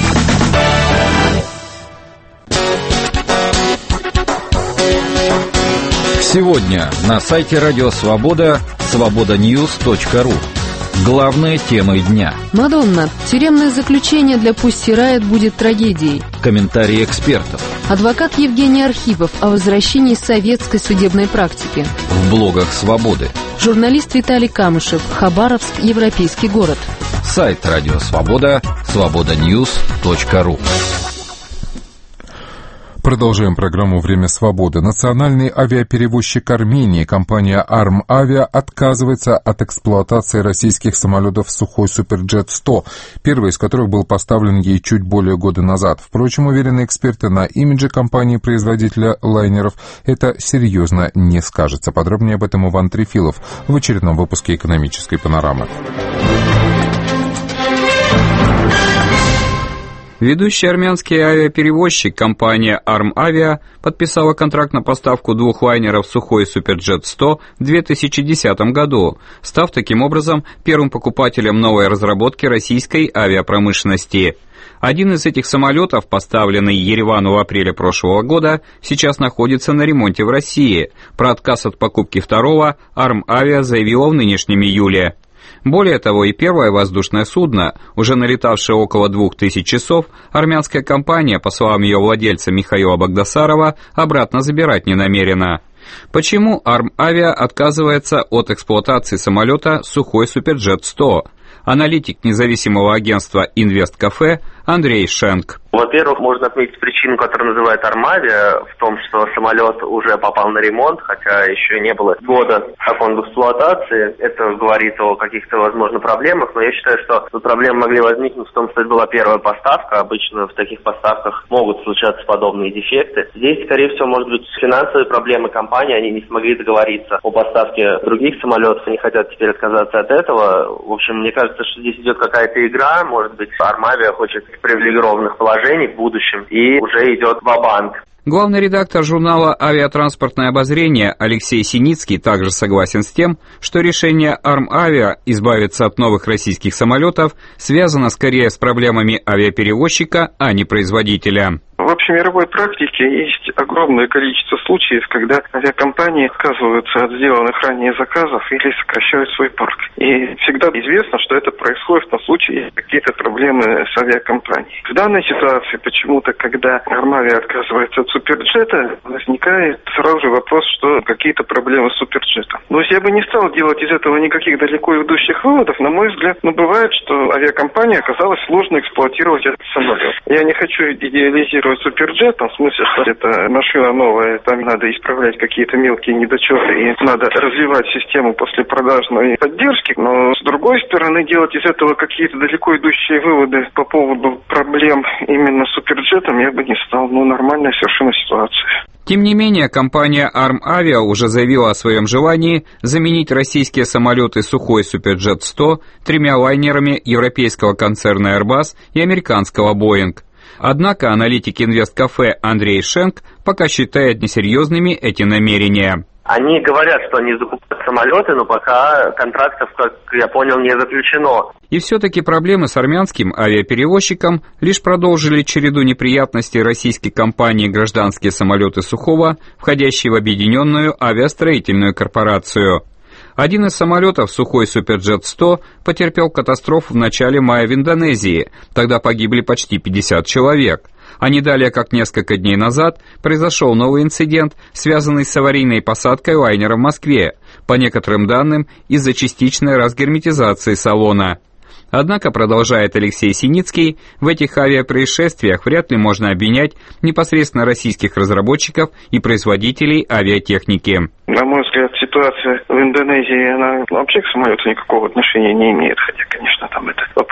Сегодня на сайте Радио Свобода свобода ньюс точка ру. Главные темы дня. Мадонна. Тюремное заключение для Пусси Райот будет трагедией. Комментарии экспертов. Адвокат Евгений Архипов о возвращении советской судебной практики. В блогах Свободы. Журналист Виталий Камышев. Хабаровск. Европейский город. Сайт Радио Свобода свобода ньюс точка ру. Продолжаем программу «Время свободы». Национальный авиаперевозчик Армении, компания «Арм Авиа», отказывается от эксплуатации российских самолетов «Сухой Суперджет сто», первый из которых был поставлен ей чуть более года назад. Впрочем, уверены эксперты, на имидже компании-производителя лайнеров это серьезно не скажется. Подробнее об этом Иван Трефилов в очередном выпуске «Экономической панорамы». Ведущий армянский авиаперевозчик компания «Арм Авиа» подписала контракт на поставку двух лайнеров «Сухой Суперджет сто» в две тысячи десятом году, став таким образом первым покупателем новой разработки российской авиапромышленности. Один из этих самолетов, поставленный Еревану в апреле прошлого года, сейчас находится на ремонте в России. Про отказ от покупки второго «Арм Авиа» заявила в нынешнем июле. Более того, и первое воздушное судно, уже налетавшее около двух тысяч часов, армянская компания, по словам ее владельца Михаила Багдасарова, обратно забирать не намерена. Почему «Арм Авиа» отказывается от эксплуатации самолета «Сухой Суперджет сто»? Аналитик независимого агентства «Инвесткафе» Андрей Шенк. Во-первых, можно отметить причину, которую называют «Арм Авиа», в том, что самолет уже попал на ремонт, хотя еще не было года, как он в эксплуатации. Это говорит о каких-то, возможно, проблемах, но я считаю, что тут проблемы могли возникнуть в том, что это была первая поставка. Обычно в таких поставках могут случаться подобные дефекты. Здесь, скорее всего, может быть финансовые проблемы компании, они не смогли договориться о поставке других самолетов, они хотят теперь отказаться от этого. В общем, мне кажется, что здесь идет какая-то игра, может быть, «Арм Авиа» хочет привилегированных положений в будущем и уже идет ва-банк. Главный редактор журнала «Авиатранспортное обозрение» Алексей Синицкий также согласен с тем, что решение «Арм Авиа» избавиться от новых российских самолетов связано скорее с проблемами авиаперевозчика, а не производителя. В общемировой практике есть огромное количество случаев, когда авиакомпании отказываются от сделанных ранее заказов или сокращают свой парк. И всегда известно, что это происходит на случае какие-то проблемы с авиакомпанией. В данной ситуации почему-то, когда «Арм Авиа» отказывается от Суперджета, возникает сразу же вопрос, что какие-то проблемы с Суперджетом. Но я бы не стал делать из этого никаких далеко идущих выводов. На мой взгляд, но бывает, что авиакомпания оказалась сложно эксплуатировать этот самолет. Я не хочу идеализировать Суперджет, в смысле, что это машина новая, там надо исправлять какие-то мелкие недочеты и надо развивать систему послепродажной поддержки, но с другой стороны делать из этого какие-то далеко идущие выводы по поводу проблем именно с Суперджетом я бы не стал. Ну, нормальная совершенно ситуация. Тем не менее, компания «Арм Авиа» уже заявила о своем желании заменить российские самолеты «Сухой Суперджет сто» тремя лайнерами европейского концерна Airbus и американского Boeing. Однако аналитик Инвесткафе Андрей Шенк пока считает несерьезными эти намерения. Они говорят, что они закупают самолеты, но пока контрактов, как я понял, не заключено. И все-таки проблемы с армянским авиаперевозчиком лишь продолжили череду неприятностей российской компании «Гражданские самолеты Сухого», входящей в объединенную авиастроительную корпорацию. Один из самолетов «Сухой Суперджет сто» потерпел катастрофу в начале мая в Индонезии, тогда погибли почти пятьдесят человек. А не далее, как несколько дней назад, произошел новый инцидент, связанный с аварийной посадкой лайнера в Москве, по некоторым данным, из-за частичной разгерметизации салона. Однако, продолжает Алексей Синицкий, в этих авиапроисшествиях вряд ли можно обвинять непосредственно российских разработчиков и производителей авиатехники. На мой взгляд, ситуация в Индонезии, она вообще к самолету никакого отношения не имеет, хотя, конечно, там это вопрос к специалистам.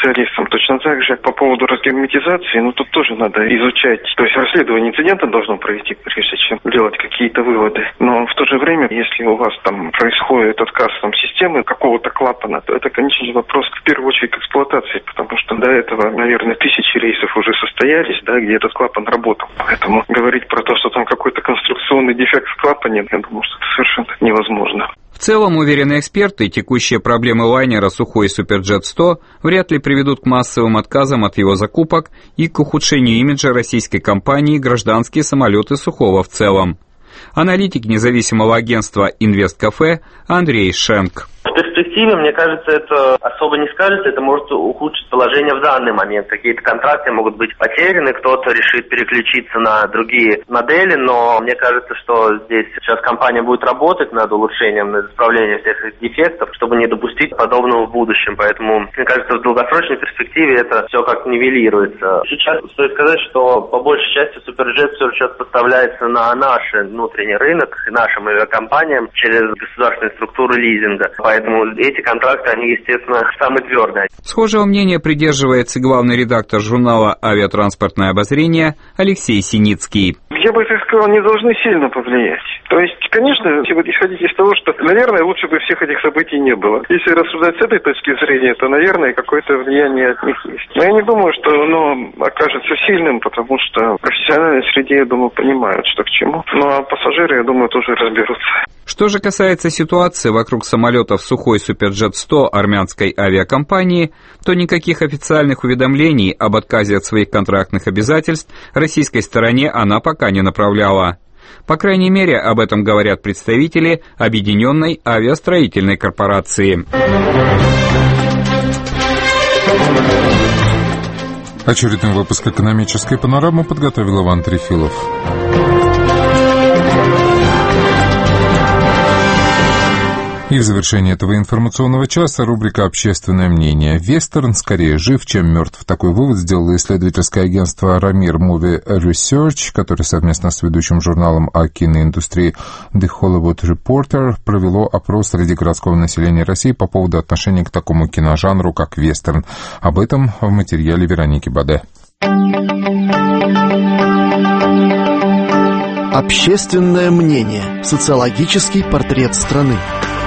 специалистам. Точно так же по поводу разгерметизации, ну тут тоже надо изучать. То есть расследование инцидента должно провести, прежде чем делать какие-то выводы. Но в то же время, если у вас там происходит отказ там, системы какого-то клапана, то это, конечно же, вопрос в первую очередь к эксплуатации, потому что до этого, наверное, тысячи рейсов уже состоялись, да, где этот клапан работал. Поэтому говорить про то, что там какой-то конструкционный дефект в клапане, я думаю, что это совершенно невозможно. В целом, уверены эксперты, текущие проблемы лайнера «Сухой Суперджет сто» вряд ли приведут к массовым отказам от его закупок и к ухудшению имиджа российской компании «Гражданские самолеты Сухого» в целом. Аналитик независимого агентства «Инвесткафе» Андрей Шенк. В перспективе, мне кажется, это особо не скажется, это может ухудшить положение в данный момент. Какие-то контракты могут быть потеряны, кто-то решит переключиться на другие модели, но мне кажется, что здесь сейчас компания будет работать над улучшением, над исправлением всех этих дефектов, чтобы не допустить подобного в будущем. Поэтому, мне кажется, в долгосрочной перспективе это все как нивелируется. Сейчас стоит сказать, что по большей части Суперджет все сейчас поставляется на наш внутренний рынок, нашим авиакомпаниям через государственные структуры лизинга. Поэтому эти контракты, они, естественно, самые твердые. Схожего мнения придерживается главный редактор журнала «Авиатранспортное обозрение» Алексей Синицкий. Я бы так сказал, не должны сильно повлиять. То есть, конечно, если вы исходите из того, что, наверное, лучше бы всех этих событий не было. Если рассуждать с этой точки зрения, то, наверное, какое-то влияние от них есть. Но я не думаю, что оно окажется сильным, потому что в профессиональной среде, я думаю, понимают, что к чему. Ну а пассажиры, я думаю, тоже разберутся. Что же касается ситуации вокруг самолетов «Сухой Суперджет сто» армянской авиакомпании, то никаких официальных уведомлений об отказе от своих контрактных обязательств российской стороне она пока не направляла. По крайней мере, об этом говорят представители Объединенной авиастроительной корпорации. Очередной выпуск «Экономической панорамы» подготовил Иван Трефилов. И в завершении этого информационного часа рубрика «Общественное мнение». Вестерн скорее жив, чем мертв. Такой вывод сделало исследовательское агентство Ramir Movie Research, которое совместно с ведущим журналом о киноиндустрии The Hollywood Reporter провело опрос среди городского населения России по поводу отношения к такому киножанру, как вестерн. Об этом в материале Вероники Баде. Общественное мнение. Социологический портрет страны.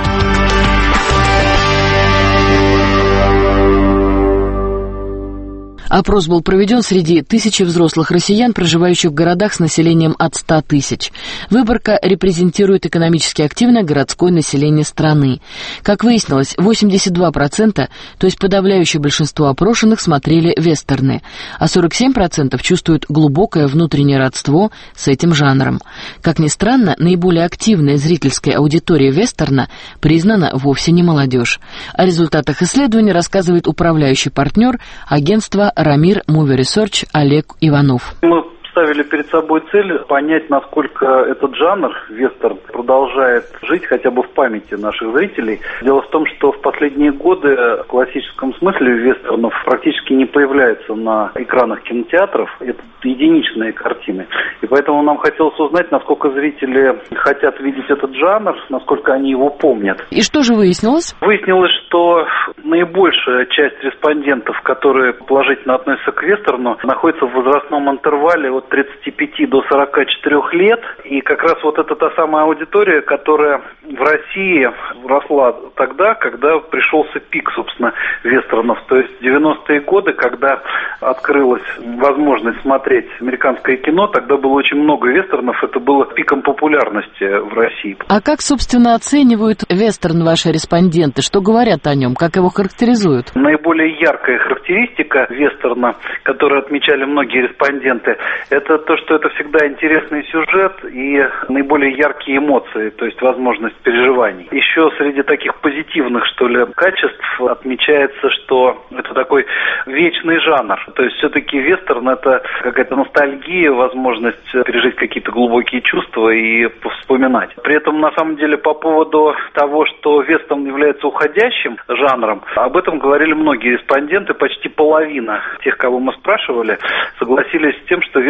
Опрос был проведен среди тысячи взрослых россиян, проживающих в городах с населением от ста тысяч. Выборка репрезентирует экономически активное городское население страны. Как выяснилось, восемьдесят два процента, то есть подавляющее большинство опрошенных, смотрели вестерны, а сорок семь процентов чувствуют глубокое внутреннее родство с этим жанром. Как ни странно, наиболее активной зрительской аудиторией вестерна признана вовсе не молодежь. О результатах исследования рассказывает управляющий партнер агентства Ramir Movie Research Олег Иванов. Мы ставили перед собой цель понять, насколько этот жанр, вестерн, продолжает жить хотя бы в памяти наших зрителей. Дело в том, что в последние годы в классическом смысле вестернов практически не появляется на экранах кинотеатров. Это единичные картины. И поэтому нам хотелось узнать, насколько зрители хотят видеть этот жанр, насколько они его помнят. И что же выяснилось? Выяснилось, что наибольшая часть респондентов, которые положительно относятся к вестерну, находится в возрастном интервале от тридцати пяти до сорока четырёх лет. И как раз вот это та самая аудитория, которая в России росла тогда, когда пришелся пик, собственно, вестернов. То есть девяностые годы, когда открылась возможность смотреть американское кино, тогда было очень много вестернов. Это было пиком популярности в России. А как, собственно, оценивают вестерн ваши респонденты? Что говорят о нем? Как его характеризуют? Наиболее яркая характеристика вестерна, которую отмечали многие респонденты, это то, что это всегда интересный сюжет и наиболее яркие эмоции, то есть возможность переживаний. Еще среди таких позитивных, что ли, качеств отмечается, что это такой вечный жанр. То есть все-таки вестерн — это какая-то ностальгия, возможность пережить какие-то глубокие чувства и вспоминать. При этом, на самом деле, по поводу того, что вестерн является уходящим жанром, об этом говорили многие респонденты. Почти половина тех, кого мы спрашивали, согласились с тем, что вестерн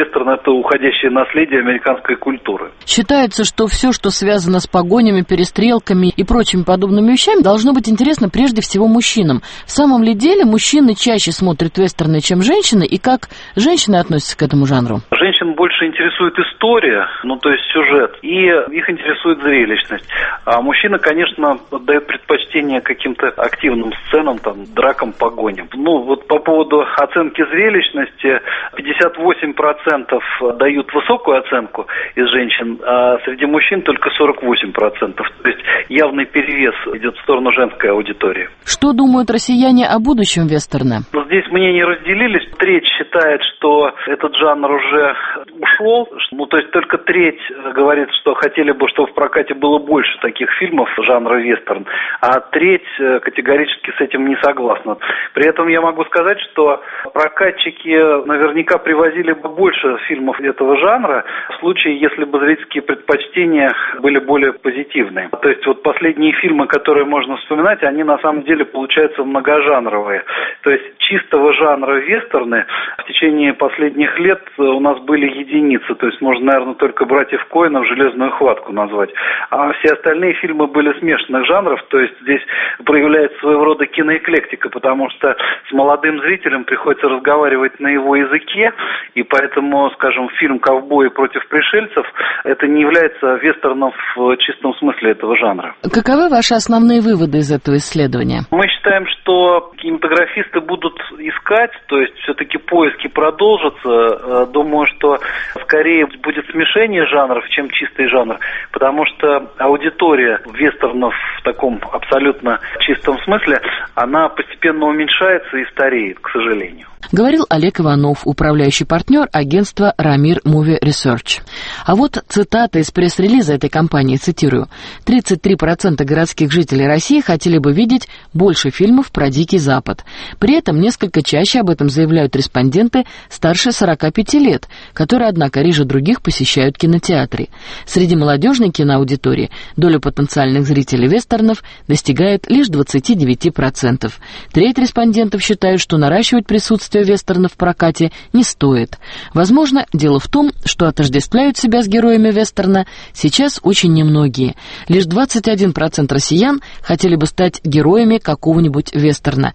вестерн – это уходящее наследие американской культуры. Считается, что все, что связано с погонями, перестрелками и прочими подобными вещами, должно быть интересно прежде всего мужчинам. В самом ли деле мужчины чаще смотрят вестерны, чем женщины, и как женщины относятся к этому жанру? Женщин больше интересует история, ну то есть сюжет, и их интересует зрелищность. А мужчина, конечно, отдает предпочтение каким-то активным сценам, там, дракам, погоням. Ну вот по поводу оценки зрелищности, пятьдесят восемь процентов дают высокую оценку из женщин, а среди мужчин только сорок восемь процентов. То есть явный перевес идет в сторону женской аудитории. Что думают россияне о будущем вестерна? Здесь мнения разделились. Треть считает, что этот жанр уже ушел. Ну, то есть только треть говорит, что хотели бы, чтобы в прокате было больше таких фильмов жанра вестерн, а треть категорически с этим не согласна. При этом я могу сказать, что прокатчики наверняка привозили бы больше фильмов этого жанра в случае, если бы зрительские предпочтения были более позитивные. То есть вот последние фильмы, которые можно вспоминать, они на самом деле получаются многожанровые. То есть чистого жанра вестерны в течение последних лет у нас были единицы. То есть можно, наверное, только «Братьев Коэнов», «Железную хватку» назвать. А все остальные фильмы были смешанных жанров. То есть здесь проявляется своего рода киноэклектика, потому что с молодым зрителем приходится разговаривать на его языке, и поэтому, скажем, фильм «Ковбои против пришельцев» это не является вестерном в чистом смысле этого жанра. Каковы ваши основные выводы из этого исследования? Мы считаем, что кинематографисты будут искать, то есть все-таки поиски продолжатся. Думаю, что скорее будет смешение жанров, чем чистый жанр, потому что аудитория вестернов в таком абсолютно чистом смысле, она постепенно уменьшается и стареет, к сожалению. Говорил Олег Иванов, управляющий партнер агентства «Рамир Муви Ресерч». А вот цитата из пресс-релиза этой компании, цитирую. тридцать три процента городских жителей России хотели бы видеть больше фильмов про Дикий Запад. При этом несколько чаще об этом заявляют респонденты старше сорока пяти лет, которые, однако, реже других посещают кинотеатры. Среди молодежной киноаудитории доля потенциальных зрителей вестернов достигает лишь двадцати девяти процентов. Треть респондентов считают, что наращивать присутствие вестерна в прокате не стоит. Возможно, дело в том, что отождествляют себя с героями вестерна сейчас очень немногие. Лишь двадцать один процент россиян хотели бы стать героями какого-нибудь вестерна.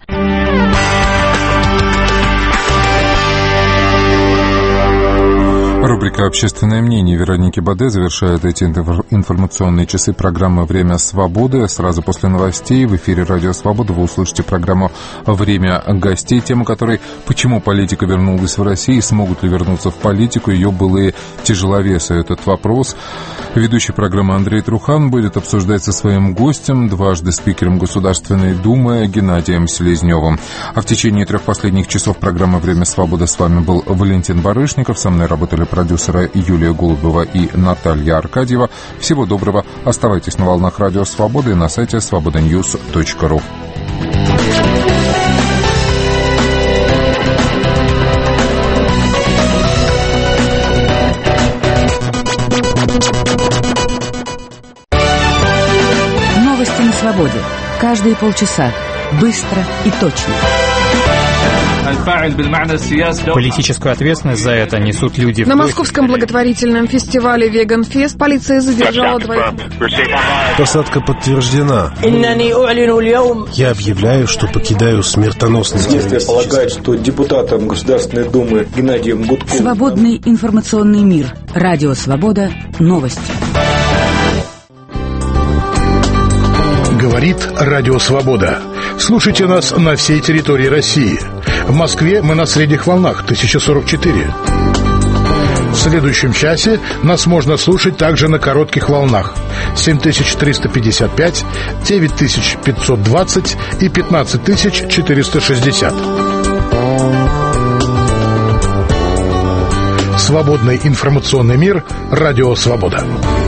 Рубрика «Общественное мнение» Вероники Баде завершает эти информационные часы программы «Время свободы». Сразу после новостей в эфире «Радио Свобода» вы услышите программу «Время гостей», тема которой «Почему политика вернулась в Россию и смогут ли вернуться в политику ее былые тяжеловесы?» Этот вопрос ведущий программы Андрей Трухан будет обсуждать со своим гостем, дважды спикером Государственной Думы Геннадием Селезневым. А в течение трех последних часов программы «Время свободы» с вами был Валентин Барышников. Со мной работали продюсеры Юлия Голубева и Наталья Аркадьева. Всего доброго. Оставайтесь на волнах Радио Свободы и на сайте свобода ньюс точка ру. Новости на свободе. Каждые полчаса. Быстро и точно. Политическую ответственность за это несут люди в На московском благотворительном фестивале «Веганфест» полиция задержала двоих. Посадка подтверждена. Я объявляю, что покидаю смертоносный террористический. Следствие полагает, что депутатом Государственной Думы Геннадием Гудковым... Свободный информационный мир. Радио Свобода. Новости. Говорит Радио Свобода. Слушайте нас на всей территории России. В Москве мы на средних волнах тысяча сорок четыре. В следующем часе нас можно слушать также на коротких волнах семь тысяч триста пятьдесят пять, девять тысяч пятьсот двадцать и пятнадцать тысяч четыреста шестьдесят. Свободный информационный мир. Радио Свобода.